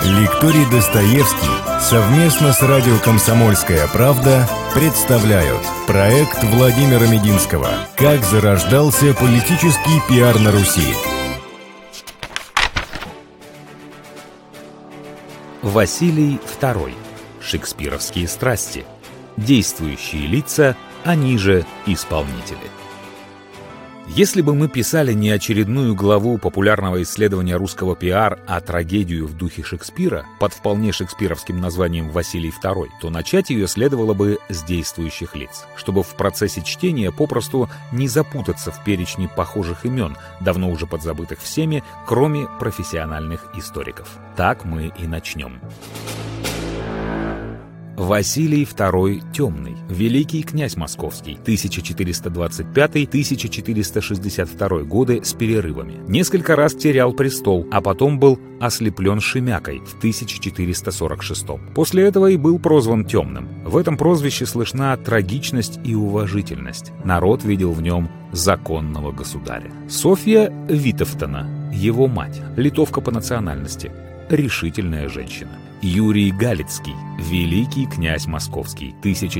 Лекторий Достоевский совместно с радио «Комсомольская правда» представляют проект Владимира Мединского «Как зарождался политический пиар на Руси». Василий II. Шекспировские страсти. Действующие лица, они же исполнители. Если бы мы писали не очередную главу популярного исследования русского пиар, а трагедию в духе Шекспира под вполне шекспировским названием «Василий II», то начать ее следовало бы с действующих лиц, чтобы в процессе чтения попросту не запутаться в перечне похожих имен, давно уже подзабытых всеми, кроме профессиональных историков. Так мы и начнем. Василий II Темный, великий князь московский, 1425-1462 годы с перерывами. Несколько раз терял престол, а потом был ослеплен Шемякой в 1446. После этого и был прозван Темным. В этом прозвище слышна трагичность и уважительность. Народ видел в нем законного государя. Софья Витовтона, его мать, литовка по национальности, решительная женщина. Юрий Галицкий, великий князь московский,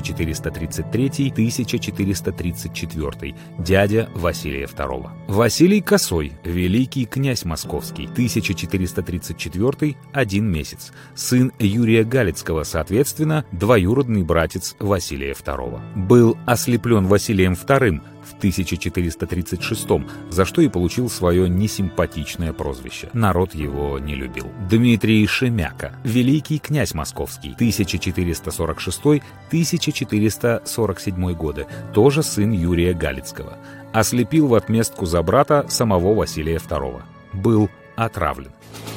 1433-1434, дядя Василия II. Василий Косой, великий князь московский, 1434, 1 месяц, сын Юрия Галицкого, соответственно, двоюродный братец Василия II. Был ослеплен Василием II в 1436, за что и получил свое несимпатичное прозвище. Народ его не любил. Дмитрий Шемяка, великий князь московский, 1446-1447 годы, тоже сын Юрия Галицкого. Ослепил в отместку за брата самого Василия II. Был отравлен.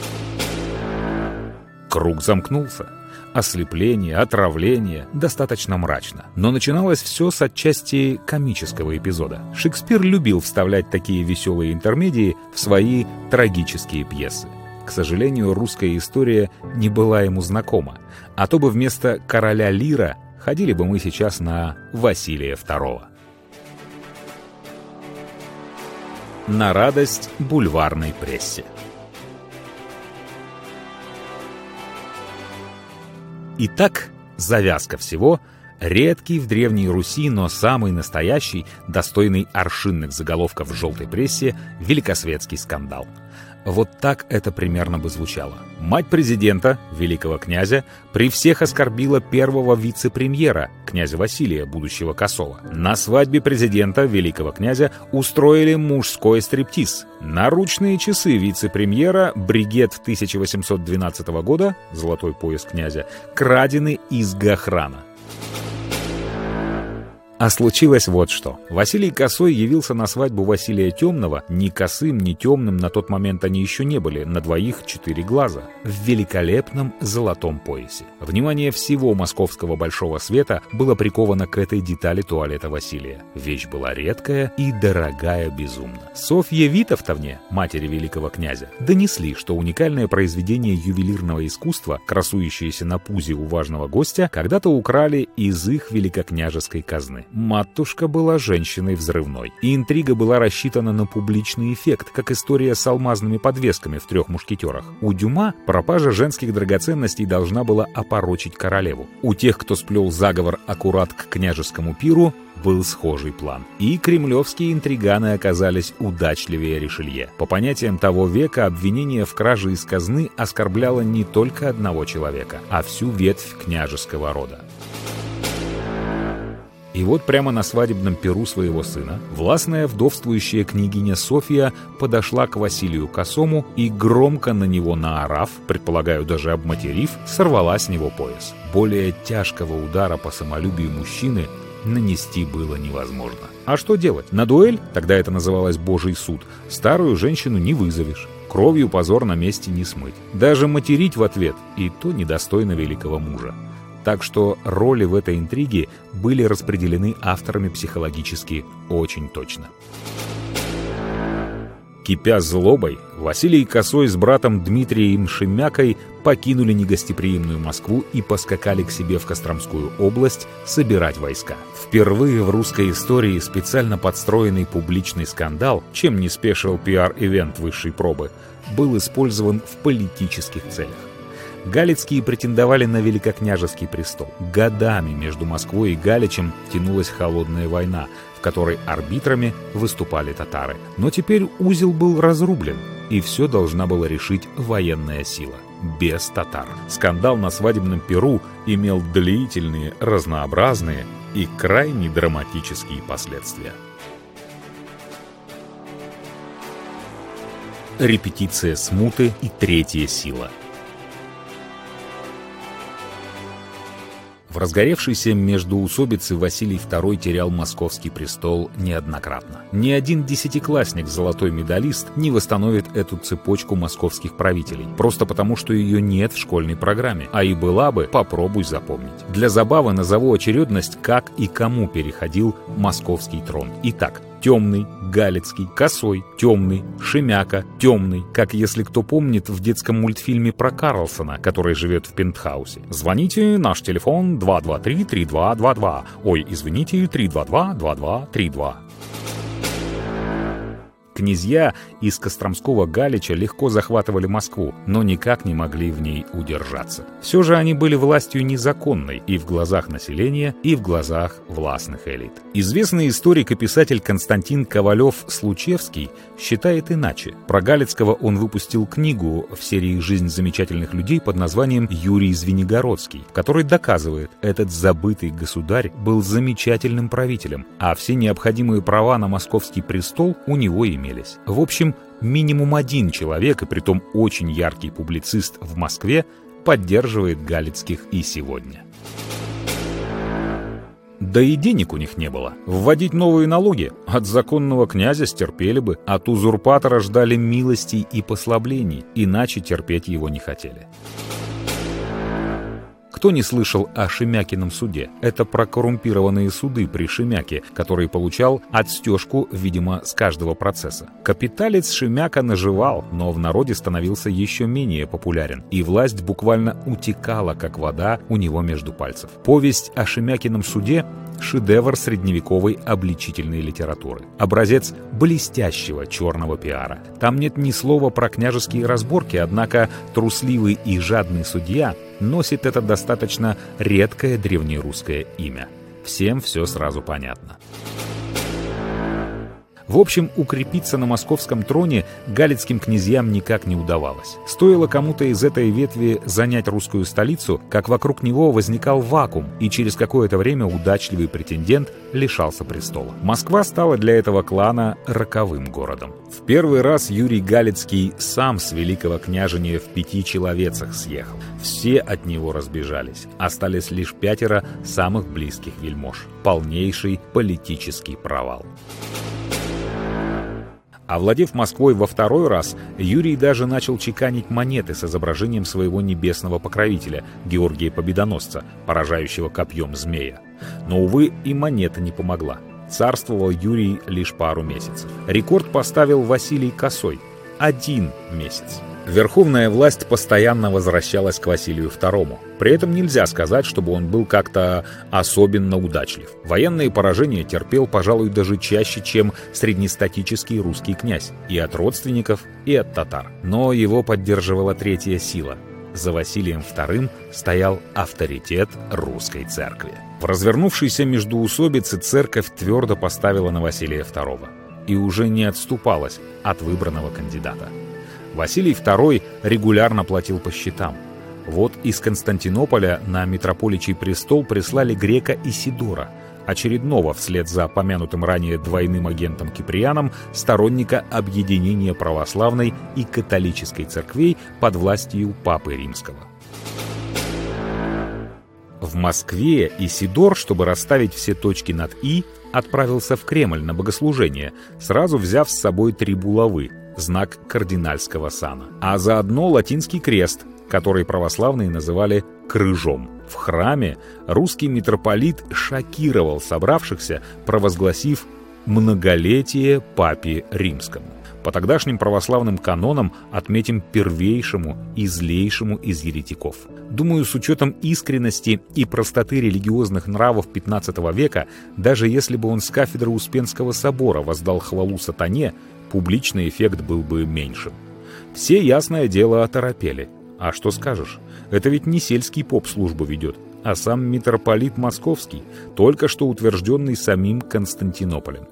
Круг замкнулся. Ослепление, отравление, достаточно мрачно. Но начиналось все с отчасти комического эпизода. Шекспир любил вставлять такие веселые интермедии в свои трагические пьесы. К сожалению, русская история не была ему знакома, а то бы вместо короля Лира ходили бы мы сейчас на Василия II. На радость бульварной прессе. Итак, завязка всего — редкий в Древней Руси, но самый настоящий, достойный аршинных заголовков в желтой прессе, великосветский скандал. Вот так это примерно бы звучало. Мать президента, великого князя, при всех оскорбила первого вице-премьера, князя Василия, будущего Косого. На свадьбе президента, великого князя, устроили мужской стриптиз. Наручные часы вице-премьера, бригет 1812 года, золотой пояс князя, крадены из Гохрана. А случилось вот что. Василий Косой явился на свадьбу Василия Темного, ни косым, ни темным на тот момент они еще не были, на двоих 4 глаза, в великолепном золотом поясе. Внимание всего московского большого света было приковано к этой детали туалета Василия. Вещь была редкая и дорогая безумно. Софье Витовтовне, матери великого князя, донесли, что уникальное произведение ювелирного искусства, красующееся на пузе у важного гостя, когда-то украли из их великокняжеской казны. Матушка была женщиной взрывной, и интрига была рассчитана на публичный эффект, как история с алмазными подвесками в «Трех мушкетерах». У Дюма пропажа женских драгоценностей должна была опорочить королеву. У тех, кто сплел заговор аккурат к княжескому пиру, был схожий план. И кремлевские интриганы оказались удачливее Ришелье. По понятиям того века, обвинение в краже из казны оскорбляло не только одного человека, а всю ветвь княжеского рода. И вот прямо на свадебном пиру своего сына властная вдовствующая княгиня Софья подошла к Василию Косому и, громко на него наорав, предполагаю, даже обматерив, сорвала с него пояс. Более тяжкого удара по самолюбию мужчины нанести было невозможно. А что делать? На дуэль, тогда это называлось Божий суд, старую женщину не вызовешь. Кровью позор на месте не смыть. Даже материть в ответ, и то недостойно великого мужа. Так что роли в этой интриге были распределены авторами психологически очень точно. Кипя злобой, Василий Косой с братом Дмитрием Шемякой покинули негостеприимную Москву и поскакали к себе в Костромскую область собирать войска. Впервые в русской истории специально подстроенный публичный скандал, чем не спешил пиар-ивент высшей пробы, был использован в политических целях. Галицкие претендовали на великокняжеский престол. Годами между Москвой и Галичем тянулась холодная война, в которой арбитрами выступали татары. Но теперь узел был разрублен, и все должна была решить военная сила. Без татар. Скандал на свадебном пиру имел длительные, разнообразные и крайне драматические последствия. Репетиция смуты и третья сила. В разгоревшейся междоусобице Василий II терял московский престол неоднократно. Ни один десятиклассник, золотой медалист, не восстановит эту цепочку московских правителей, просто потому, что ее нет в школьной программе, а и была бы, попробуй запомнить. Для забавы назову очередность, как и кому переходил московский трон. Итак, Темный, Галицкий, Косой, Темный, Шемяка, Темный, как если кто помнит в детском мультфильме про Карлсона, который живет в пентхаусе. Звоните, наш телефон 223-3222. Ой, извините, 322-2232. Князья из Костромского Галича легко захватывали Москву, но никак не могли в ней удержаться. Все же они были властью незаконной и в глазах населения, и в глазах властных элит. Известный историк и писатель Константин Ковалев-Случевский считает иначе. Про Галицкого он выпустил книгу в серии «Жизнь замечательных людей» под названием «Юрий Звенигородский», в которой доказывает, этот забытый государь был замечательным правителем, а все необходимые права на московский престол у него имелись. В общем, минимум один человек, и притом очень яркий публицист в Москве, поддерживает Галицких и сегодня. Да и денег у них не было. Вводить новые налоги от законного князя стерпели бы, от узурпатора ждали милостей и послаблений, иначе терпеть его не хотели. Кто не слышал о Шемякином суде? Это про коррумпированные суды при Шемяке, который получал отстежку, видимо, с каждого процесса. Капиталец Шемяка наживал, но в народе становился еще менее популярен, и власть буквально утекала, как вода, у него между пальцев. Повесть о Шемякином суде — шедевр средневековой обличительной литературы. Образец блестящего черного пиара. Там нет ни слова про княжеские разборки, однако трусливый и жадный судья носит это достаточно редкое древнерусское имя. Всем все сразу понятно. В общем, укрепиться на московском троне галицким князьям никак не удавалось. Стоило кому-то из этой ветви занять русскую столицу, как вокруг него возникал вакуум, и через какое-то время удачливый претендент лишался престола. Москва стала для этого клана роковым городом. В первый раз Юрий Галицкий сам с великого княжения в 5 человецах съехал. Все от него разбежались. Остались лишь 5 самых близких вельмож. Полнейший политический провал. Овладев Москвой во второй раз, Юрий даже начал чеканить монеты с изображением своего небесного покровителя, Георгия Победоносца, поражающего копьем змея. Но, увы, и монета не помогла. Царствовал Юрий лишь пару месяцев. Рекорд поставил Василий Косой – 1 месяц. Верховная власть постоянно возвращалась к Василию II. При этом нельзя сказать, чтобы он был как-то особенно удачлив. Военные поражения терпел, пожалуй, даже чаще, чем среднестатический русский князь. И от родственников, и от татар. Но его поддерживала третья сила. За Василием II стоял авторитет русской церкви. В развернувшейся междоусобице церковь твердо поставила на Василия II. И уже не отступалась от выбранного кандидата. Василий II регулярно платил по счетам. Вот из Константинополя на митрополичий престол прислали грека Исидора, очередного вслед за помянутым ранее двойным агентом Киприаном сторонника объединения православной и католической церквей под властью Папы Римского. В Москве Исидор, чтобы расставить все точки над «и», отправился в Кремль на богослужение, сразу взяв с собой 3 булавы, знак кардинальского сана, а заодно латинский крест, который православные называли крыжом. В храме русский митрополит шокировал собравшихся, провозгласив многолетие Папе Римскому. По тогдашним православным канонам отметим первейшему и злейшему из еретиков. Думаю, с учетом искренности и простоты религиозных нравов XV века, даже если бы он с кафедры Успенского собора воздал хвалу сатане, публичный эффект был бы меньшим. Все, ясное дело, оторопели. А что скажешь? Это ведь не сельский поп службу ведет, а сам митрополит Московский, только что утвержденный самим Константинополем.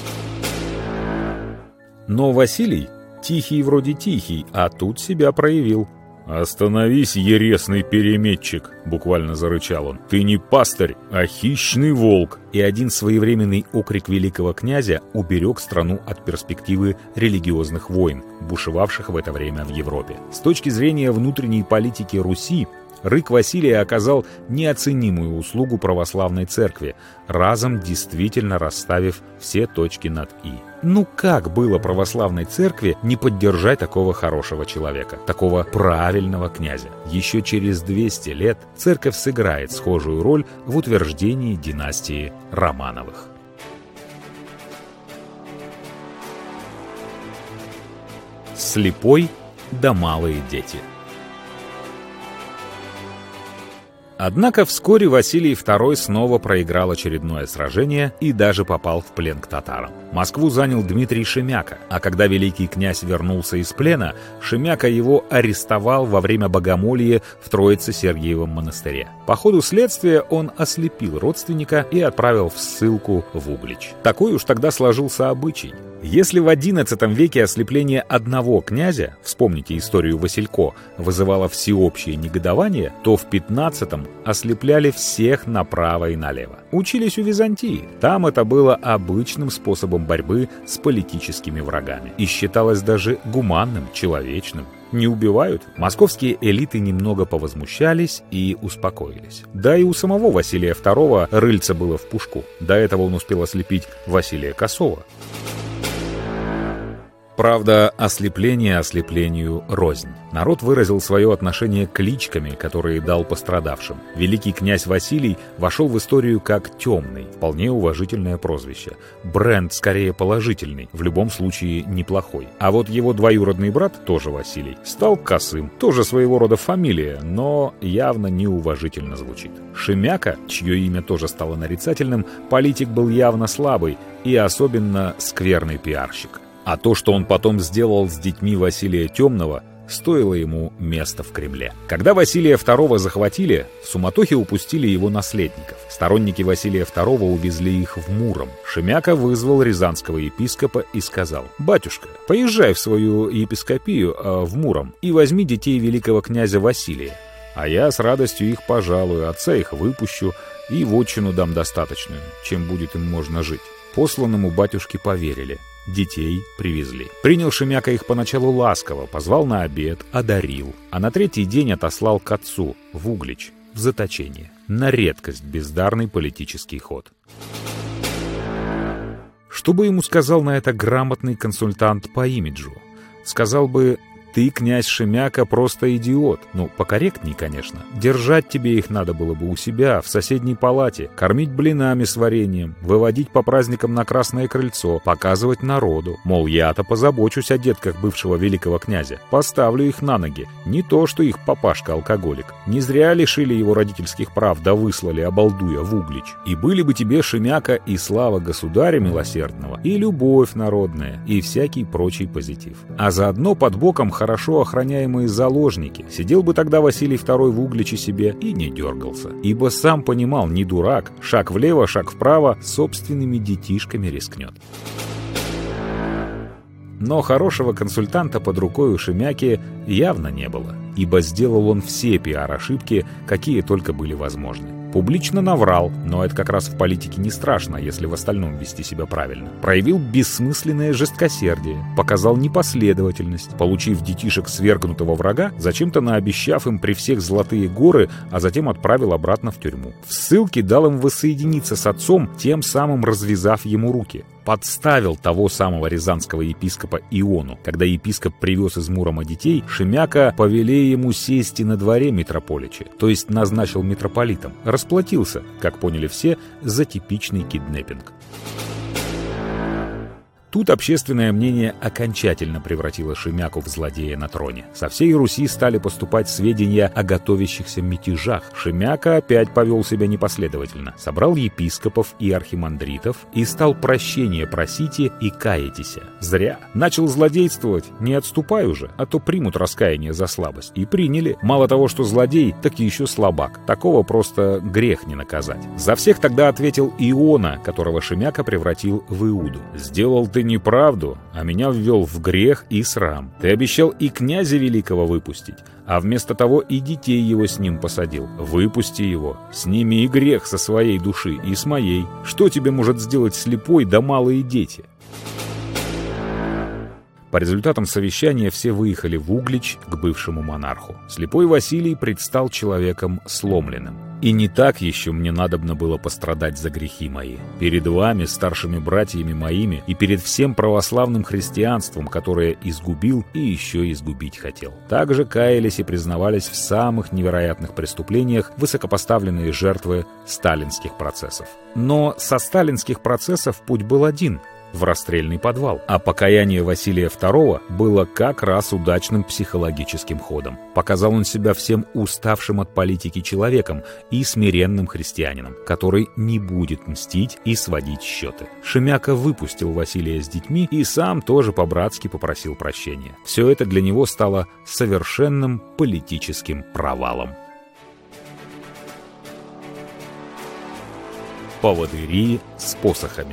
Но Василий, тихий вроде тихий, а тут себя проявил. «Остановись, ересный переметчик!» — буквально зарычал он. «Ты не пастырь, а хищный волк!» И один своевременный окрик великого князя уберег страну от перспективы религиозных войн, бушевавших в это время в Европе. С точки зрения внутренней политики Руси, рык Василия оказал неоценимую услугу православной церкви, разом действительно расставив все точки над «и». Ну как было православной церкви не поддержать такого хорошего человека, такого правильного князя? Еще через 200 лет церковь сыграет схожую роль в утверждении династии Романовых. Слепой да малые дети. Однако вскоре Василий II снова проиграл очередное сражение и даже попал в плен к татарам. Москву занял Дмитрий Шемяка, а когда великий князь вернулся из плена, Шемяка его арестовал во время богомолья в Троице-Сергиевом монастыре. По ходу следствия он ослепил родственника и отправил в ссылку в Углич. Такой уж тогда сложился обычай. Если в XI веке ослепление одного князя, вспомните историю Василько, вызывало всеобщее негодование, то в XV ослепляли всех направо и налево. Учились у Византии. Там это было обычным способом борьбы с политическими врагами. И считалось даже гуманным, человечным. Не убивают? Московские элиты немного повозмущались и успокоились. Да и у самого Василия II рыльце было в пушку. До этого он успел ослепить Василия Косого. Правда, ослепление ослеплению рознь. Народ выразил свое отношение кличками, которые дал пострадавшим. Великий князь Василий вошел в историю как «темный», вполне уважительное прозвище. Бренд скорее положительный, в любом случае неплохой. А вот его двоюродный брат, тоже Василий, стал Косым. Тоже своего рода фамилия, но явно неуважительно звучит. Шемяка, чье имя тоже стало нарицательным, политик был явно слабый и особенно скверный пиарщик. А то, что он потом сделал с детьми Василия Темного, стоило ему места в Кремле. Когда Василия II захватили, в суматохе упустили его наследников. Сторонники Василия II увезли их в Муром. Шемяка вызвал рязанского епископа и сказал: «Батюшка, поезжай в свою епископию в Муром и возьми детей великого князя Василия, а я с радостью их пожалую, отца их выпущу и вотчину дам достаточную, чем будет им можно жить». Посланному батюшке поверили. Детей привезли. Принял Шемяка их поначалу ласково, позвал на обед, одарил, а на третий день отослал к отцу в Углич, в заточение. На редкость бездарный политический ход. Что бы ему сказал на это грамотный консультант по имиджу? Сказал бы: «Ты, князь Шемяка, просто идиот». Ну, покорректней, конечно. Держать тебе их надо было бы у себя, в соседней палате, кормить блинами с вареньем, выводить по праздникам на Красное Крыльцо, показывать народу. Мол, я-то позабочусь о детках бывшего великого князя, поставлю их на ноги. Не то, что их папашка-алкоголик. Не зря лишили его родительских прав, да выслали, обалдуя, в Углич. И были бы тебе, Шемяка, и слава государя милосердного, и любовь народная, и всякий прочий позитив. А заодно под боком хорошо охраняемые заложники. Сидел бы тогда Василий II в Угличе себе и не дергался. Ибо сам понимал, не дурак, шаг влево, шаг вправо, собственными детишками рискнет. Но хорошего консультанта под рукой у Шемяки явно не было, ибо сделал он все пиар-ошибки, какие только были возможны. Публично наврал, но это как раз в политике не страшно, если в остальном вести себя правильно. Проявил бессмысленное жесткосердие, показал непоследовательность, получив детишек свергнутого врага, зачем-то наобещав им при всех золотые горы, а затем отправил обратно в тюрьму. В ссылке дал им воссоединиться с отцом, тем самым развязав ему руки. Подставил того самого рязанского епископа Иону. Когда епископ привез из Мурома детей, Шемяка повелел ему сесть и на дворе митрополича, то есть назначил митрополитом. Расплатился, как поняли все, за типичный киднеппинг. Тут общественное мнение окончательно превратило Шемяку в злодея на троне. Со всей Руси стали поступать сведения о готовящихся мятежах. Шемяка опять повел себя непоследовательно. Собрал епископов и архимандритов и стал прощения просите и каетеся. Зря. Начал злодействовать, не отступай уже, а то примут раскаяние за слабость. И приняли. Мало того, что злодей, так и еще слабак. Такого просто грех не наказать. За всех тогда ответил Иона, которого Шемяка превратил в Иуду. «Сделал ты неправду, а меня ввел в грех и срам. Ты обещал и князя великого выпустить, а вместо того и детей его с ним посадил. Выпусти его, сними и грех со своей души и с моей. Что тебе может сделать слепой да малые дети?» По результатам совещания все выехали в Углич к бывшему монарху. Слепой Василий предстал человеком сломленным. «И не так еще мне надобно было пострадать за грехи мои. Перед вами, старшими братьями моими, и перед всем православным христианством, которое изгубил и еще изгубить хотел». Также каялись и признавались в самых невероятных преступлениях высокопоставленные жертвы сталинских процессов. Но со сталинских процессов путь был один — в расстрельный подвал. А покаяние Василия II было как раз удачным психологическим ходом. Показал он себя всем уставшим от политики человеком и смиренным христианином, который не будет мстить и сводить счеты. Шемяка выпустил Василия с детьми и сам тоже по-братски попросил прощения. Все это для него стало совершенным политическим провалом. Поводыри с посохами.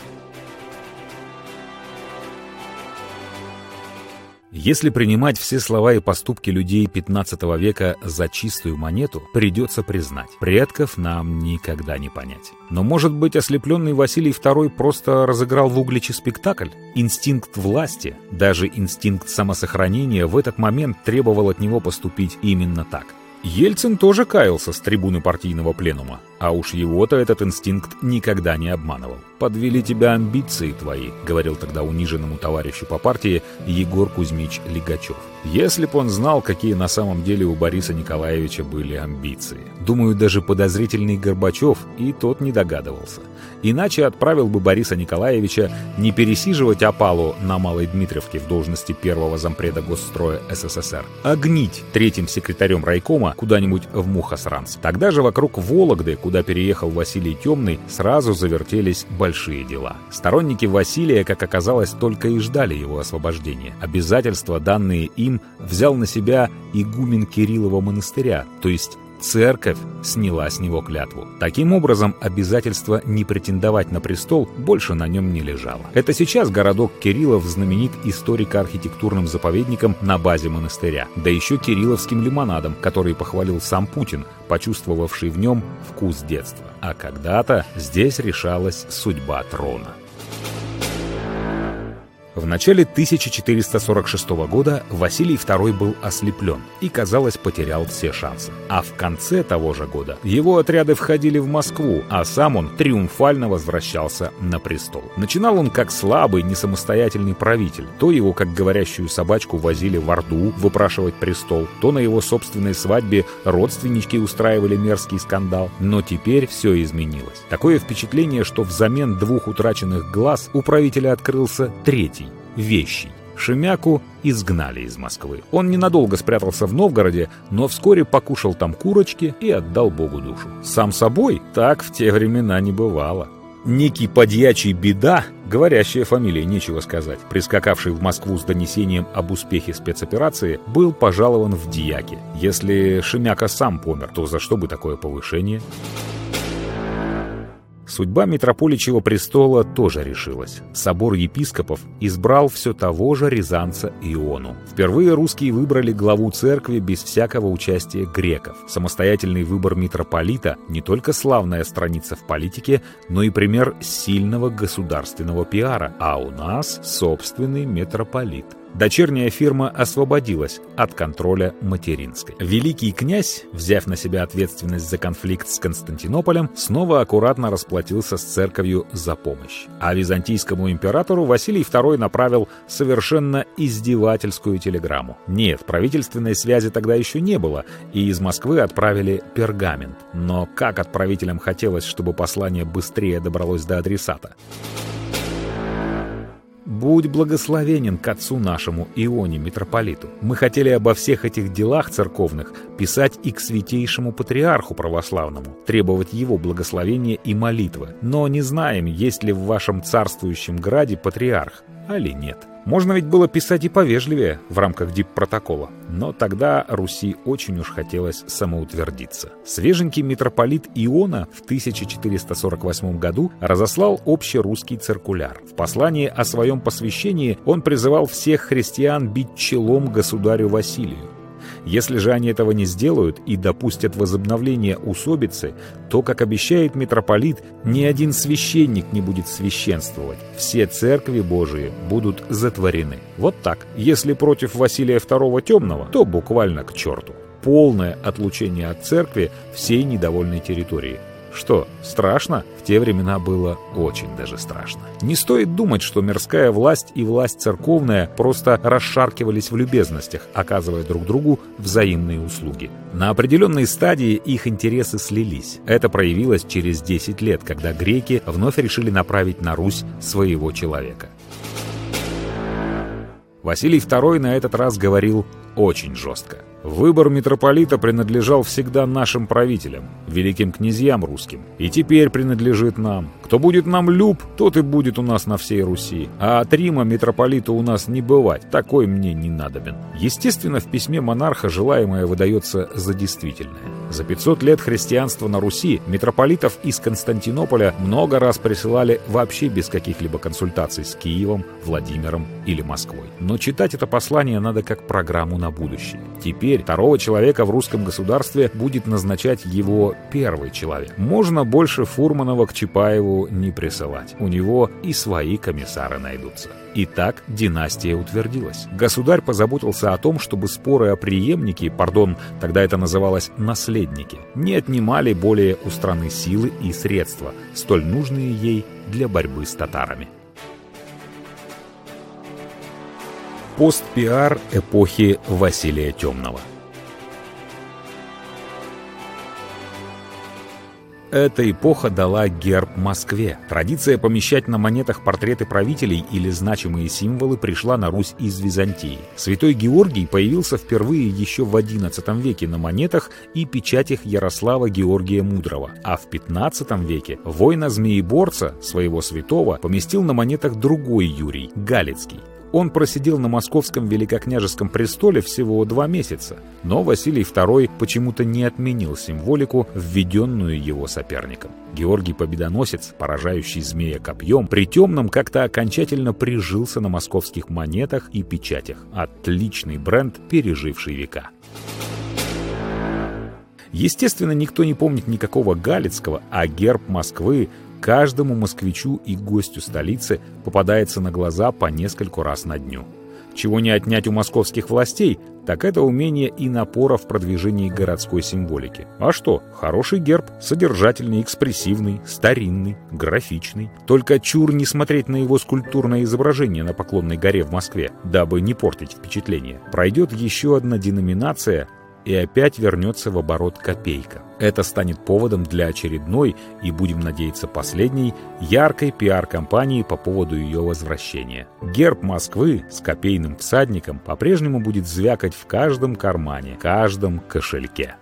Если принимать все слова и поступки людей XV века за чистую монету, придется признать, предков нам никогда не понять. Но, может быть, ослепленный Василий II просто разыграл в Угличе спектакль? Инстинкт власти, даже инстинкт самосохранения в этот момент требовал от него поступить именно так. Ельцин тоже каялся с трибуны партийного пленума, а уж его-то этот инстинкт никогда не обманывал. «Подвели тебя амбиции твои», — говорил тогда униженному товарищу по партии Егор Кузьмич Лигачев. Если б он знал, какие на самом деле у Бориса Николаевича были амбиции. Думаю, даже подозрительный Горбачев и тот не догадывался. Иначе отправил бы Бориса Николаевича не пересиживать опалу на Малой Дмитриевке в должности первого зампреда Госстроя СССР, а гнить третьим секретарем райкома куда-нибудь в Мухосранск. Тогда же вокруг Вологды, куда переехал Василий Темный, сразу завертелись большие дела. Сторонники Василия, как оказалось, только и ждали его освобождения. Обязательства, данные им, взял на себя игумен Кириллова монастыря, то есть церковь сняла с него клятву. Таким образом, обязательство не претендовать на престол больше на нем не лежало. Это сейчас городок Кириллов знаменит историко-архитектурным заповедником на базе монастыря, да еще кирилловским лимонадом, который похвалил сам Путин, почувствовавший в нем вкус детства. А когда-то здесь решалась судьба трона. В начале 1446 года Василий II был ослеплен и, казалось, потерял все шансы. А в конце того же года его отряды входили в Москву, а сам он триумфально возвращался на престол. Начинал он как слабый, несамостоятельный правитель. То его, как говорящую собачку, возили в Орду выпрашивать престол, то на его собственной свадьбе родственнички устраивали мерзкий скандал. Но теперь все изменилось. Такое впечатление, что взамен двух утраченных глаз у правителя открылся третий, вещий. Шемяку изгнали из Москвы. Он ненадолго спрятался в Новгороде, но вскоре покушал там курочки и отдал Богу душу. Сам собой так в те времена не бывало. Некий подьячий Беда, говорящая фамилия, нечего сказать, прискакавший в Москву с донесением об успехе спецоперации, был пожалован в дьяки. Если Шемяка сам помер, то за что бы такое повышение? Судьба митрополичьего престола тоже решилась. Собор епископов избрал все того же рязанца Иону. Впервые русские выбрали главу церкви без всякого участия греков. Самостоятельный выбор митрополита — не только славная страница в политике, но и пример сильного государственного пиара. А у нас собственный митрополит. Дочерняя фирма освободилась от контроля материнской. Великий князь, взяв на себя ответственность за конфликт с Константинополем, снова аккуратно расплатился с церковью за помощь. А византийскому императору Василий II направил совершенно издевательскую телеграмму. Нет, правительственной связи тогда еще не было, и из Москвы отправили пергамент. Но как отправителям хотелось, чтобы послание быстрее добралось до адресата. «Будь благословенен к отцу нашему Ионе, митрополиту. Мы хотели обо всех этих делах церковных писать и к святейшему патриарху православному, требовать его благословения и молитвы, но не знаем, есть ли в вашем царствующем граде патриарх, али нет». Можно ведь было писать и повежливее в рамках диппротокола, но тогда Руси очень уж хотелось самоутвердиться. Свеженький митрополит Иона в 1448 году разослал общерусский циркуляр. В послании о своем посвящении он призывал всех христиан бить челом государю Василию. Если же они этого не сделают и допустят возобновление усобицы, то, как обещает митрополит, ни один священник не будет священствовать. Все церкви Божии будут затворены. Вот так. Если против Василия II Темного, то буквально к черту. Полное отлучение от церкви всей недовольной территории. Что, страшно? В те времена было очень даже страшно. Не стоит думать, что мирская власть и власть церковная просто расшаркивались в любезностях, оказывая друг другу взаимные услуги. На определенной стадии их интересы слились. Это проявилось через 10 лет, когда греки вновь решили направить на Русь своего человека. Василий II на этот раз говорил очень жестко. Выбор митрополита принадлежал всегда нашим правителям, великим князьям русским, и теперь принадлежит нам. Кто будет нам люб, тот и будет у нас на всей Руси. А от Рима митрополита у нас не бывать, такой мне не надобен. Естественно, в письме монарха желаемое выдается за действительное. За 500 лет христианства на Руси митрополитов из Константинополя много раз присылали вообще без каких-либо консультаций с Киевом, Владимиром или Москвой. Но читать это послание надо как программу на будущее. Теперь второго человека в русском государстве будет назначать его первый человек. Можно больше Фурманова к Чапаеву не присылать. У него и свои комиссары найдутся. Итак, династия утвердилась. Государь позаботился о том, чтобы споры о преемнике, тогда это называлось наследники, не отнимали более у страны силы и средства, столь нужные ей для борьбы с татарами. Пост-пиар эпохи Василия Темного. Эта эпоха дала герб Москве. Традиция помещать на монетах портреты правителей или значимые символы пришла на Русь из Византии. Святой Георгий появился впервые еще в XI веке на монетах и печатях Ярослава Георгия Мудрого, а в XV веке воина-змееборца, своего святого, поместил на монетах другой Юрий, Галицкий. Он просидел на московском великокняжеском престоле всего 2 месяца, но Василий II почему-то не отменил символику, введенную его соперником. Георгий Победоносец, поражающий змея копьем, при Темном как-то окончательно прижился на московских монетах и печатях. Отличный бренд, переживший века. Естественно, никто не помнит никакого Галицкого, а герб Москвы каждому москвичу и гостю столицы попадается на глаза по нескольку раз на дню. Чего не отнять у московских властей, так это умение и напора в продвижении городской символики. А что? Хороший герб, содержательный, экспрессивный, старинный, графичный. Только чур не смотреть на его скульптурное изображение на Поклонной горе в Москве, дабы не портить впечатление. Пройдет еще одна деноминация, и опять вернется в оборот копейка. Это станет поводом для очередной, и будем надеяться последней, яркой пиар-кампании по поводу ее возвращения. Герб Москвы с копейным всадником по-прежнему будет звякать в каждом кармане, каждом кошельке.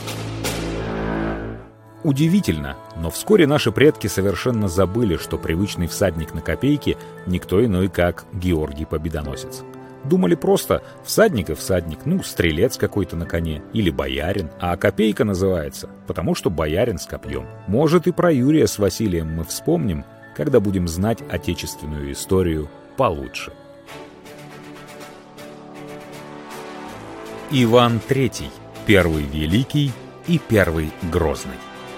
Удивительно, но вскоре наши предки совершенно забыли, что привычный всадник на копейке никто иной, как Георгий Победоносец. Думали просто всадник и всадник, стрелец какой-то на коне или боярин, а копейка называется, потому что боярин с копьем. Может, и про Юрия с Василием мы вспомним, когда будем знать отечественную историю получше. Иван III, первый великий и первый грозный.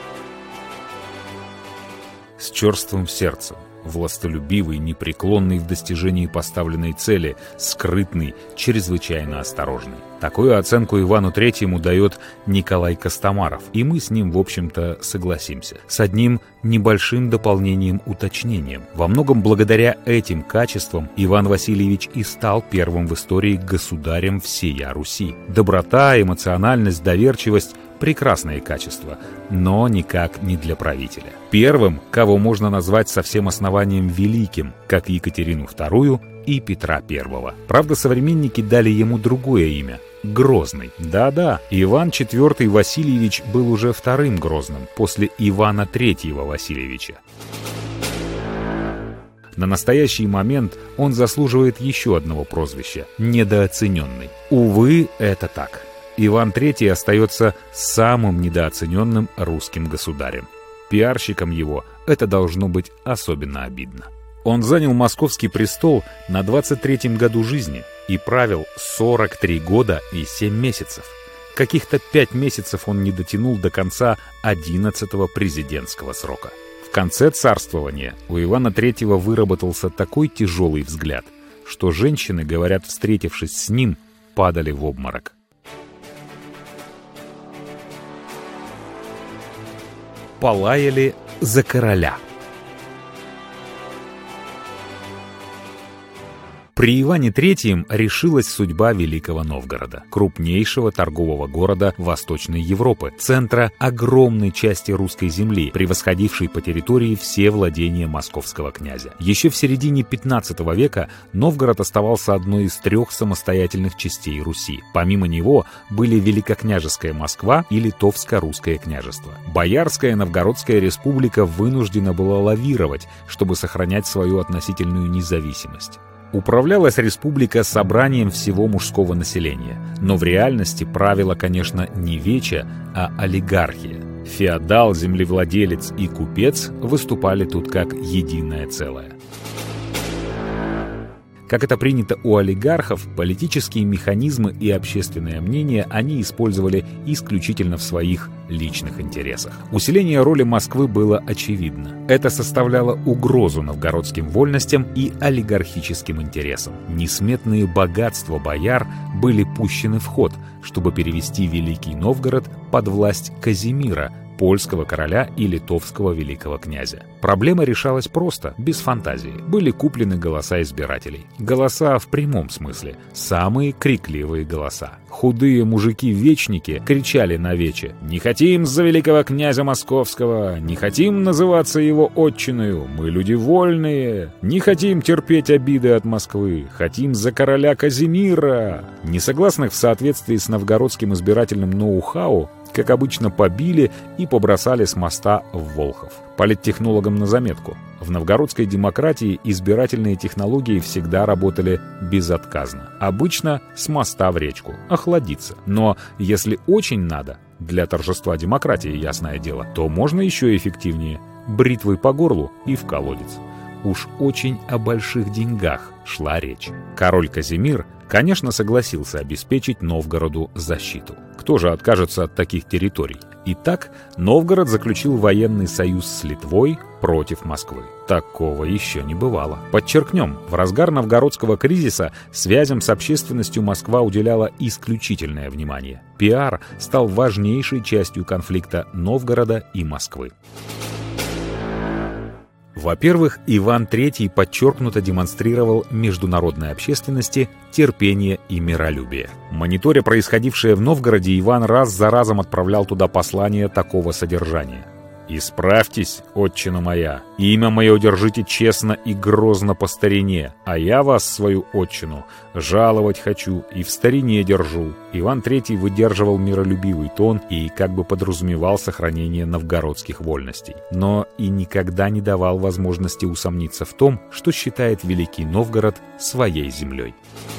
С черствым сердцем, властолюбивый, непреклонный в достижении поставленной цели, скрытный, чрезвычайно осторожный. Такую оценку Ивану III дает Николай Костомаров, и мы с ним, в общем-то, согласимся. С одним небольшим дополнением-уточнением. Во многом благодаря этим качествам Иван Васильевич и стал первым в истории государем всея Руси. Доброта, эмоциональность, доверчивость – прекрасные качества, но никак не для правителя. Первым, кого можно назвать со всем основанием великим, как Екатерину II и Петра I. Правда, современники дали ему другое имя – Грозный. Да-да, Иван IV Васильевич был уже вторым Грозным, после Ивана III Васильевича. На настоящий момент он заслуживает еще одного прозвища – недооцененный. Увы, это так. Иван III остается самым недооцененным русским государем. Пиарщикам его это должно быть особенно обидно. Он занял московский престол на 23-м году жизни и правил 43 года и 7 месяцев. Каких-то 5 месяцев он не дотянул до конца 11-го президентского срока. В конце царствования у Ивана III выработался такой тяжелый взгляд, что женщины, говорят, встретившись с ним, падали в обморок. Полаяли за короля. При Иване III решилась судьба Великого Новгорода, крупнейшего торгового города Восточной Европы, центра огромной части русской земли, превосходившей по территории все владения московского князя. Еще в середине 15 века Новгород оставался одной из 3 самостоятельных частей Руси. Помимо него были Великокняжеская Москва и Литовско-Русское княжество. Боярская Новгородская республика вынуждена была лавировать, чтобы сохранять свою относительную независимость. Управлялась республика собранием всего мужского населения, но в реальности правила, конечно, не вече, а олигархия. Феодал, землевладелец и купец выступали тут как единое целое. Как это принято у олигархов, политические механизмы и общественное мнение они использовали исключительно в своих личных интересах. Усиление роли Москвы было очевидно. Это составляло угрозу новгородским вольностям и олигархическим интересам. Несметные богатства бояр были пущены в ход, чтобы перевести Великий Новгород под власть Казимира, польского короля и литовского великого князя. Проблема решалась просто, без фантазии. Были куплены голоса избирателей. Голоса в прямом смысле. Самые крикливые голоса. Худые мужики-вечники кричали на вече: «Не хотим за великого князя московского! Не хотим называться его отчиною! Мы люди вольные! Не хотим терпеть обиды от Москвы! Хотим за короля Казимира!» Несогласных в соответствии с новгородским избирательным ноу-хау, как обычно, побили и побросали с моста в Волхов. Политтехнологам на заметку. В новгородской демократии избирательные технологии всегда работали безотказно. Обычно с моста в речку, охладиться. Но если очень надо, для торжества демократии, ясное дело, то можно еще эффективнее. Бритвой по горлу и в колодец. Уж очень о больших деньгах шла речь. Король Казимир, конечно, согласился обеспечить Новгороду защиту. Кто же откажется от таких территорий? Итак, Новгород заключил военный союз с Литвой против Москвы. Такого еще не бывало. Подчеркнем, в разгар новгородского кризиса связям с общественностью Москва уделяла исключительное внимание. Пиар стал важнейшей частью конфликта Новгорода и Москвы. Во-первых, Иван III подчеркнуто демонстрировал международной общественности терпение и миролюбие. Мониторя происходившее в Новгороде, Иван раз за разом отправлял туда послания такого содержания: «Исправьтесь, отчина моя, имя мое держите честно и грозно по старине, а я вас, свою отчину, жаловать хочу и в старине держу». Иван III выдерживал миролюбивый тон и как бы подразумевал сохранение новгородских вольностей, но и никогда не давал возможности усомниться в том, что считает Великий Новгород своей землей.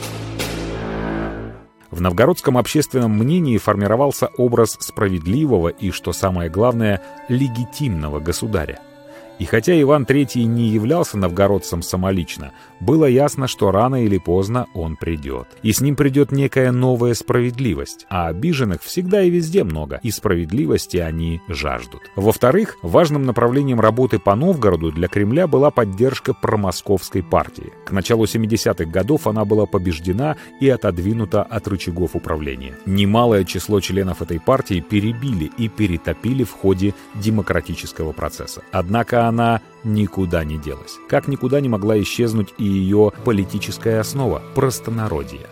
В новгородском общественном мнении формировался образ справедливого и, что самое главное, легитимного государя. И хотя Иван III не являлся новгородцем самолично, было ясно, что рано или поздно он придет. И с ним придет некая новая справедливость, а обиженных всегда и везде много, и справедливости они жаждут. Во-вторых, важным направлением работы по Новгороду для Кремля была поддержка промосковской партии. К началу 70-х годов она была побеждена и отодвинута от рычагов управления. Немалое число членов этой партии перебили и перетопили в ходе демократического процесса. Однако она никуда не делась. Как никуда не могла исчезнуть и ее политическая основа – простонародье.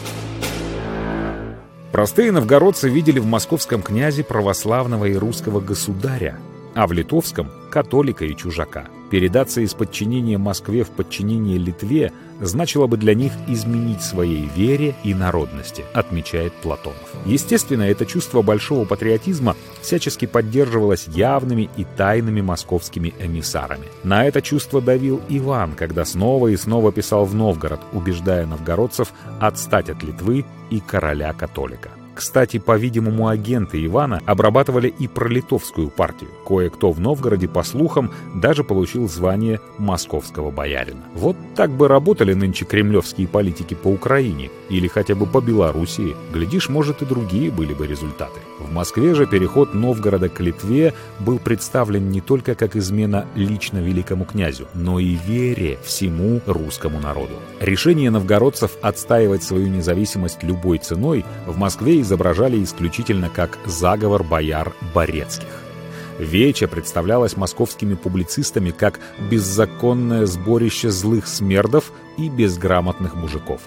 Простые новгородцы видели в московском князе православного и русского государя, а в литовском – католика и чужака. Передаться из подчинения Москве в подчинение Литве значило бы для них изменить своей вере и народности, отмечает Платонов. Естественно, это чувство большого патриотизма всячески поддерживалось явными и тайными московскими эмиссарами. На это чувство давил Иван, когда снова и снова писал в Новгород, убеждая новгородцев отстать от Литвы и короля-католика. Кстати, по-видимому, агенты Ивана обрабатывали и пролитовскую партию. Кое-кто в Новгороде, по слухам, даже получил звание московского боярина. Вот так бы работали нынче кремлевские политики по Украине или хотя бы по Белоруссии. Глядишь, может, и другие были бы результаты. В Москве же переход Новгорода к Литве был представлен не только как измена лично великому князю, но и вере всему русскому народу. Решение новгородцев отстаивать свою независимость любой ценой в Москве изображали исключительно как заговор бояр Борецких. Вече представлялось московскими публицистами как беззаконное сборище злых смердов и безграмотных мужиков.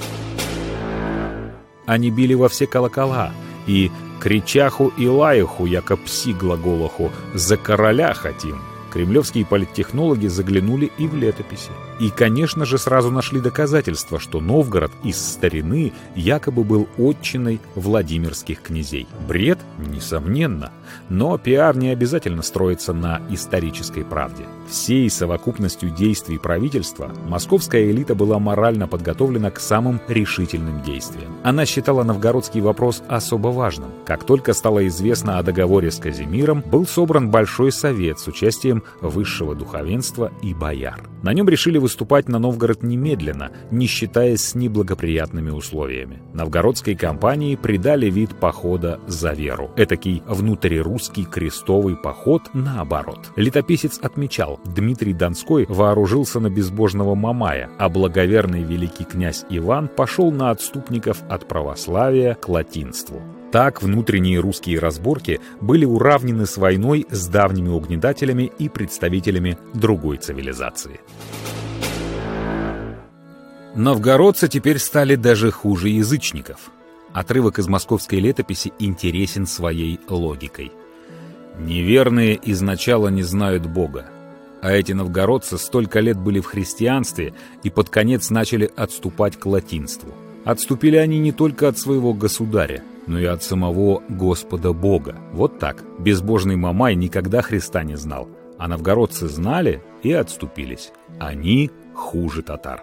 Они били во все колокола и «кричаху и лаяху, яко пси глаголаху, за короля хотим». Кремлевские политтехнологи заглянули и в летописи. И, конечно же, сразу нашли доказательства, что Новгород из старины якобы был отчиной владимирских князей. Бред? Несомненно. Но пиар не обязательно строится на исторической правде. Всей совокупностью действий правительства московская элита была морально подготовлена к самым решительным действиям. Она считала новгородский вопрос особо важным. Как только стало известно о договоре с Казимиром, был собран Большой совет с участием высшего духовенства и бояр. На нем решили выступать на Новгород немедленно, не считаясь с неблагоприятными условиями. Новгородской кампании придали вид похода за веру. Этакий внутрирусский крестовый поход наоборот. Летописец отмечал, Дмитрий Донской вооружился на безбожного Мамая, а благоверный великий князь Иван пошел на отступников от православия к латинству. Так внутренние русские разборки были уравнены с войной с давними угнетателями и представителями другой цивилизации. Новгородцы теперь стали даже хуже язычников. Отрывок из московской летописи интересен своей логикой. «Неверные изначала не знают Бога, а эти новгородцы столько лет были в христианстве и под конец начали отступать к латинству. Отступили они не только от своего государя, но и от самого Господа Бога. Вот так. Безбожный Мамай никогда Христа не знал, а новгородцы знали и отступились. Они хуже татар».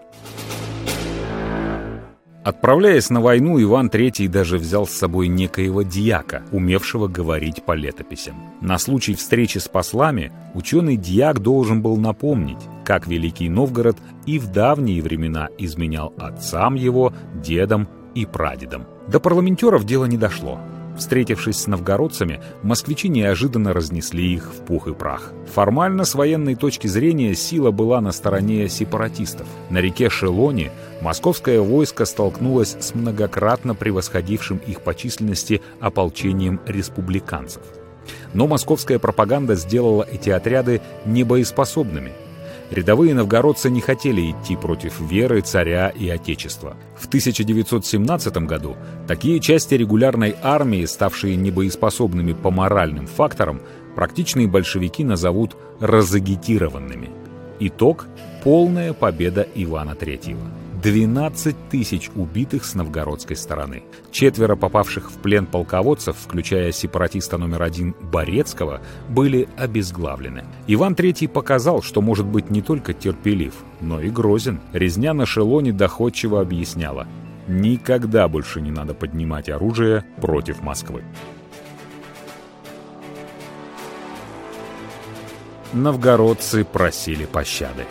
Отправляясь на войну, Иван III даже взял с собой некоего дьяка, умевшего говорить по летописям. На случай встречи с послами ученый дьяк должен был напомнить, как Великий Новгород и в давние времена изменял отцам его, дедам и прадедам. До парламентеров дело не дошло. Встретившись с новгородцами, москвичи неожиданно разнесли их в пух и прах. Формально, с военной точки зрения, сила была на стороне сепаратистов. На реке Шелоне московское войско столкнулось с многократно превосходившим их по численности ополчением республиканцев. Но московская пропаганда сделала эти отряды небоеспособными. Рядовые новгородцы не хотели идти против веры, царя и отечества. В 1917 году такие части регулярной армии, ставшие небоеспособными по моральным факторам, практичные большевики назовут разагитированными. Итог – полная победа Ивана III. 12 тысяч убитых с новгородской стороны. 4 попавших в плен полководцев, включая сепаратиста номер 1 Борецкого, были обезглавлены. Иван III показал, что может быть не только терпелив, но и грозен. Резня на Шелоне доходчиво объясняла: никогда больше не надо поднимать оружие против Москвы. новгородцы просили пощады.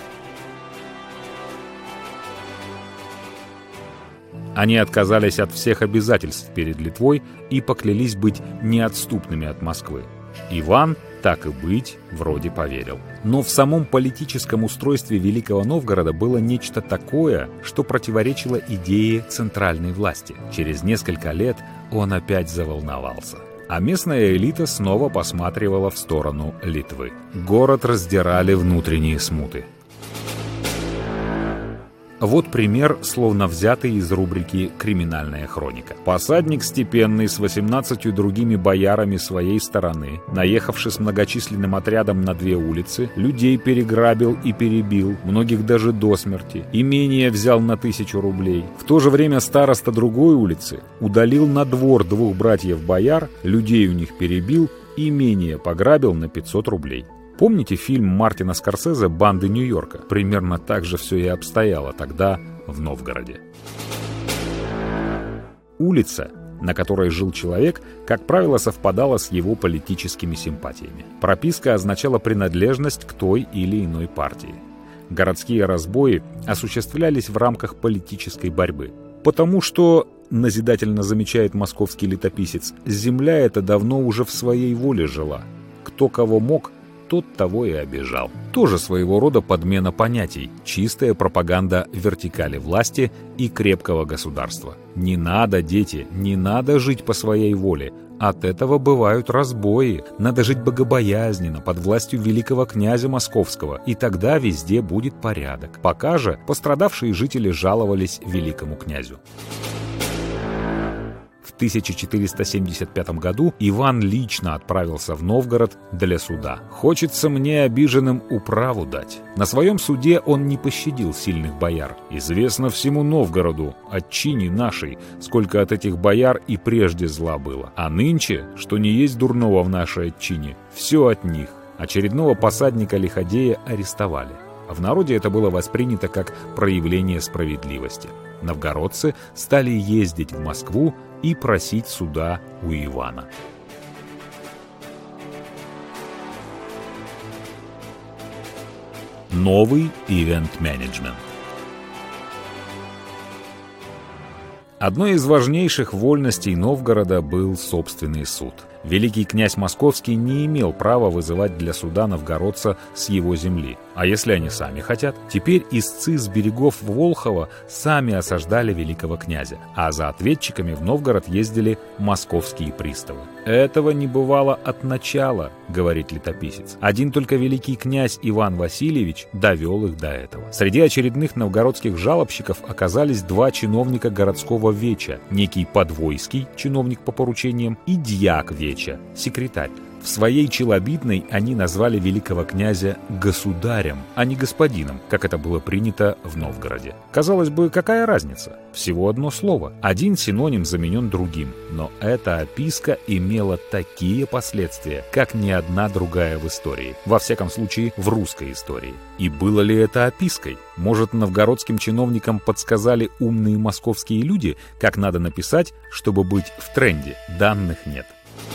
Они отказались от всех обязательств перед Литвой и поклялись быть неотступными от Москвы. Иван, так и быть, вроде поверил. Но в самом политическом устройстве Великого Новгорода было нечто такое, что противоречило идее центральной власти. Через несколько лет он опять заволновался. А местная элита снова посматривала в сторону Литвы. Город раздирали внутренние смуты. Вот пример, словно взятый из рубрики «Криминальная хроника». Посадник степенный с 18 другими боярами своей стороны, наехавший с многочисленным отрядом на 2 улицы, людей переграбил и перебил, многих даже до смерти, имение взял на 1000 рублей. В то же время староста другой улицы удалил на двор 2 братьев-бояр, людей у них перебил, имение пограбил на 500 рублей. Помните фильм Мартина Скорсезе «Банды Нью-Йорка»? Примерно так же все и обстояло тогда в Новгороде. Улица, на которой жил человек, как правило, совпадала с его политическими симпатиями. Прописка означала принадлежность к той или иной партии. Городские разбои осуществлялись в рамках политической борьбы. Потому что, назидательно замечает московский летописец, земля эта давно уже в своей воле жила. Кто кого мог, тот того и обижал. Тоже своего рода подмена понятий, чистая пропаганда вертикали власти и крепкого государства. Не надо, дети, не надо жить по своей воле. От этого бывают разбои. Надо жить богобоязненно, под властью великого князя Московского, и тогда везде будет порядок. Пока же пострадавшие жители жаловались великому князю. В 1475 году Иван лично отправился в Новгород для суда. «Хочется мне обиженным управу дать». На своем суде он не пощадил сильных бояр. «Известно всему Новгороду, отчине нашей, сколько от этих бояр и прежде зла было. А нынче, что не есть дурного в нашей отчине, все от них». Очередного посадника-лиходея арестовали. В народе это было воспринято как проявление справедливости. Новгородцы стали ездить в Москву и просить суда у Ивана. Новый ивент-менеджмент. Одной из важнейших вольностей Новгорода был собственный суд. Великий князь Московский не имел права вызывать для суда новгородца с его земли. А если они сами хотят? Теперь истцы с берегов Волхова сами осаждали великого князя, а за ответчиками в Новгород ездили московские приставы. «Этого не бывало от начала», — говорит летописец. Один только великий князь Иван Васильевич довел их до этого. Среди очередных новгородских жалобщиков оказались 2 чиновника городского веча, некий Подвойский, чиновник по поручениям, и дьяк веча, секретарь. В своей челобитной они назвали великого князя государем, а не господином, как это было принято в Новгороде. Казалось бы, какая разница? Всего одно слово. Один синоним заменен другим. Но эта описка имела такие последствия, как ни одна другая в истории. Во всяком случае, в русской истории. И было ли это опиской? Может, новгородским чиновникам подсказали умные московские люди, как надо написать, чтобы быть в тренде? Данных нет.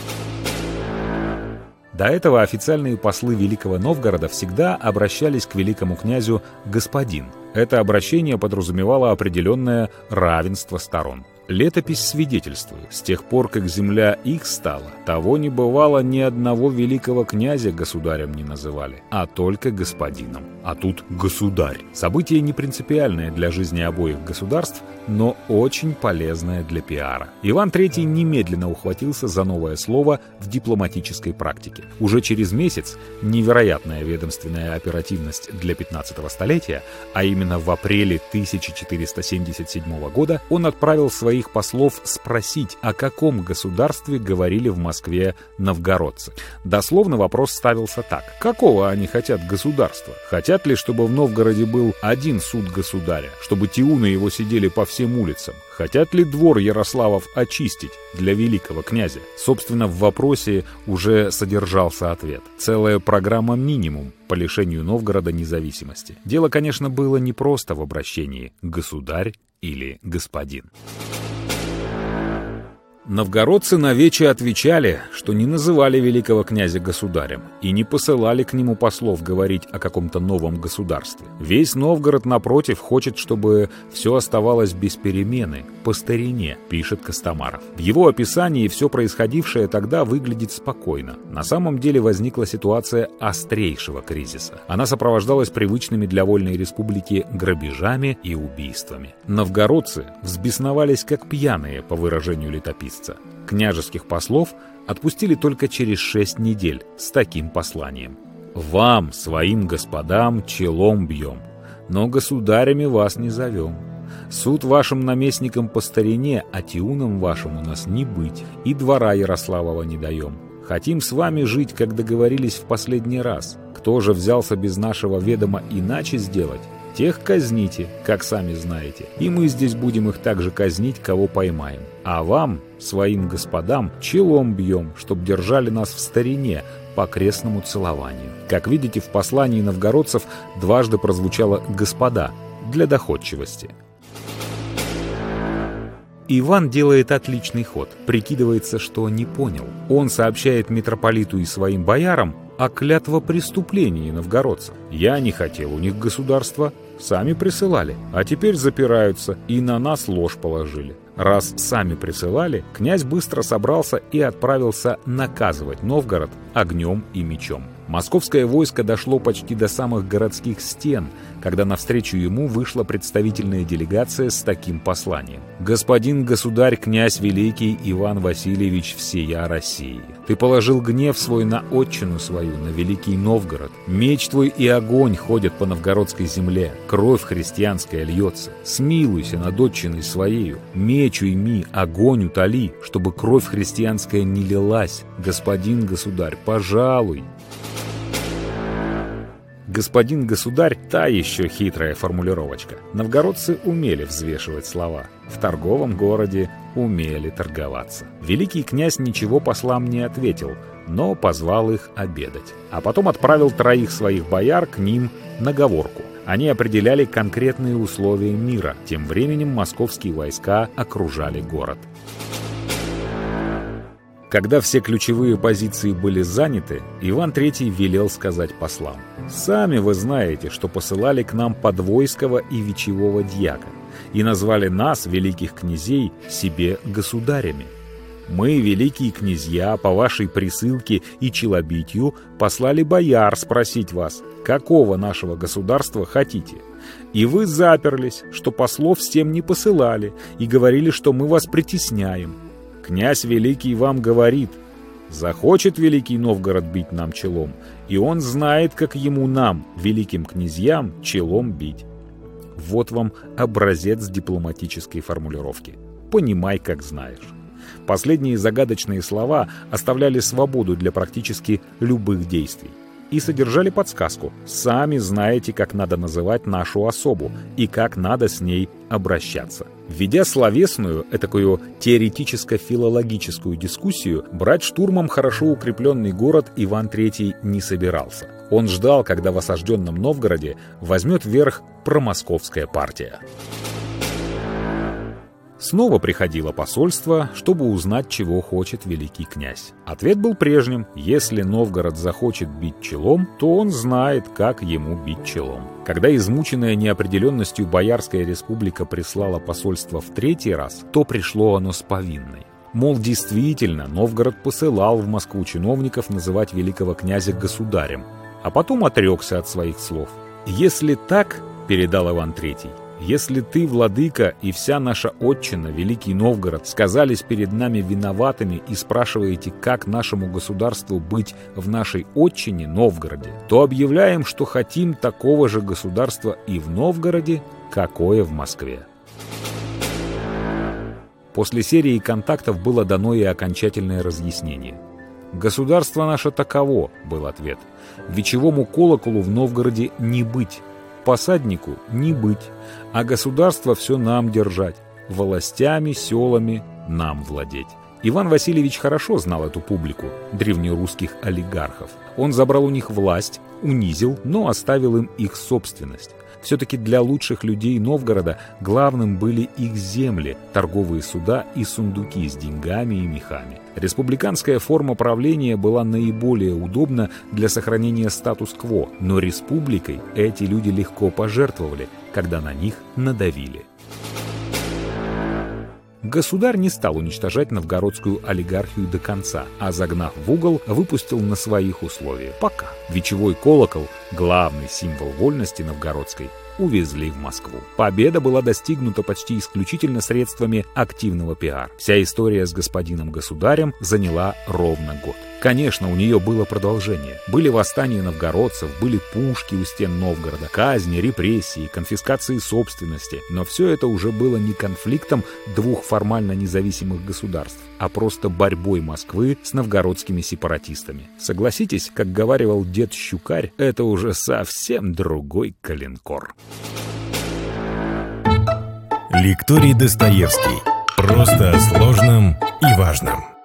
До этого официальные послы Великого Новгорода всегда обращались к великому князю «господин». Это обращение подразумевало определенное равенство сторон. Летопись свидетельствует, с тех пор, как земля их стала, того не бывало ни одного великого князя государем не называли, а только господином. А тут государь. Событие не принципиальное для жизни обоих государств, но очень полезное для пиара. Иван III немедленно ухватился за новое слово в дипломатической практике. Уже через месяц невероятная ведомственная оперативность для 15-го столетия, а именно в апреле 1477 года, он отправил своих послов спросить, о каком государстве говорили в Москве новгородцы. Дословно вопрос ставился так. Какого они хотят государства? Хотят ли, чтобы в Новгороде был один суд государя, чтобы тиуны его сидели по всем улицам? Хотят ли двор Ярославов очистить для великого князя? Собственно, в вопросе уже содержался ответ. Целая программа «Минимум» по лишению Новгорода независимости. Дело, конечно, было не просто в обращении «государь» или «господин». Новгородцы навече отвечали, что не называли великого князя государем и не посылали к нему послов говорить о каком-то новом государстве. Весь Новгород, напротив, хочет, чтобы все оставалось без перемены, по старине, пишет Костомаров. В его описании все происходившее тогда выглядит спокойно. На самом деле возникла ситуация острейшего кризиса. Она сопровождалась привычными для вольной республики грабежами и убийствами. Новгородцы взбесновались как пьяные, по выражению летописца. Княжеских послов отпустили только через 6 недель с таким посланием: «Вам, своим господам, челом бьем, но государями вас не зовем. Суд вашим наместникам по старине, а тиунам вашим у нас не быть, и двора Ярославова не даем. Хотим с вами жить, как договорились в последний раз. Кто же взялся без нашего ведома иначе сделать? Тех казните, как сами знаете, и мы здесь будем их также казнить, кого поймаем. А вам, своим господам, челом бьем, чтоб держали нас в старине по крестному целованию». Как видите, в послании новгородцев дважды прозвучало «господа» для доходчивости. Иван делает отличный ход, прикидывается, что не понял. Он сообщает митрополиту и своим боярам о клятвопреступлении новгородцев. «Я не хотел у них государства, сами присылали, а теперь запираются и на нас ложь положили». Раз сами присылали, князь быстро собрался и отправился наказывать Новгород огнем и мечом. Московское войско дошло почти до самых городских стен, когда навстречу ему вышла представительная делегация с таким посланием: «Господин государь, князь великий Иван Васильевич всея России, ты положил гнев свой на отчину свою, на великий Новгород. Меч твой и огонь ходят по новгородской земле, кровь христианская льется. Смилуйся над отчиной своею, меч уйми, огонь утоли, чтобы кровь христианская не лилась. Господин государь, пожалуй». «Господин государь» — та еще хитрая формулировочка. Новгородцы умели взвешивать слова. В торговом городе умели торговаться. Великий князь ничего послам не ответил, но позвал их обедать. А потом отправил 3 своих бояр к ним на говорку. Они определяли конкретные условия мира. Тем временем московские войска окружали город. Когда все ключевые позиции были заняты, Иван III велел сказать послам: «Сами вы знаете, что посылали к нам подвойского и вечевого дьяка и назвали нас, великих князей, себе государями. Мы, великие князья, по вашей присылке и челобитью послали бояр спросить вас, какого нашего государства хотите. И вы заперлись, что послов с тем не посылали, и говорили, что мы вас притесняем. Князь великий вам говорит: захочет великий Новгород бить нам челом, и он знает, как ему нам, великим князьям, челом бить». Вот вам образец дипломатической формулировки. Понимай, как знаешь. Последние загадочные слова оставляли свободу для практически любых действий и содержали подсказку: сами знаете, как надо называть нашу особу и как надо с ней обращаться. Введя словесную, этакую теоретическо-филологическую дискуссию, брать штурмом хорошо укрепленный город Иван III не собирался. Он ждал, когда в осажденном Новгороде возьмет верх промосковская партия. Снова приходило посольство, чтобы узнать, чего хочет великий князь. Ответ был прежним: если Новгород захочет бить челом, то он знает, как ему бить челом. Когда измученная неопределенностью Боярская республика прислала посольство в 3-й раз, то пришло оно с повинной. Мол, действительно, Новгород посылал в Москву чиновников называть великого князя государем, а потом отрекся от своих слов. «Если так, — передал Иван III, — если ты, владыка, и вся наша отчина, великий Новгород, сказались перед нами виноватыми и спрашиваете, как нашему государству быть в нашей отчине, Новгороде, то объявляем, что хотим такого же государства и в Новгороде, какое в Москве». После серии контактов было дано и окончательное разъяснение. «Государство наше таково», — был ответ. «Вечевому колоколу в Новгороде не быть, посаднику не быть, а государство все нам держать, властями, селами нам владеть». Иван Васильевич хорошо знал эту публику, древнерусских олигархов. Он забрал у них власть, унизил, но оставил им их собственность. Все-таки для лучших людей Новгорода главным были их земли, торговые суда и сундуки с деньгами и мехами. Республиканская форма правления была наиболее удобна для сохранения статус-кво, но республикой эти люди легко пожертвовали, когда на них надавили. Государь не стал уничтожать новгородскую олигархию до конца, а загнав в угол, выпустил на своих условиях. Пока. Вечевой колокол, главный символ вольности новгородской, увезли в Москву. Победа была достигнута почти исключительно средствами активного пиара. Вся история с господином государем заняла ровно год. Конечно, у нее было продолжение. Были восстания новгородцев, были пушки у стен Новгорода, казни, репрессии, конфискации собственности. Но все это уже было не конфликтом двух формально независимых государств, а просто борьбой Москвы с новгородскими сепаратистами. Согласитесь, как говаривал дед Щукарь, это уже совсем другой калинкор. Лекторий Достоевский. Просто о сложном и важном.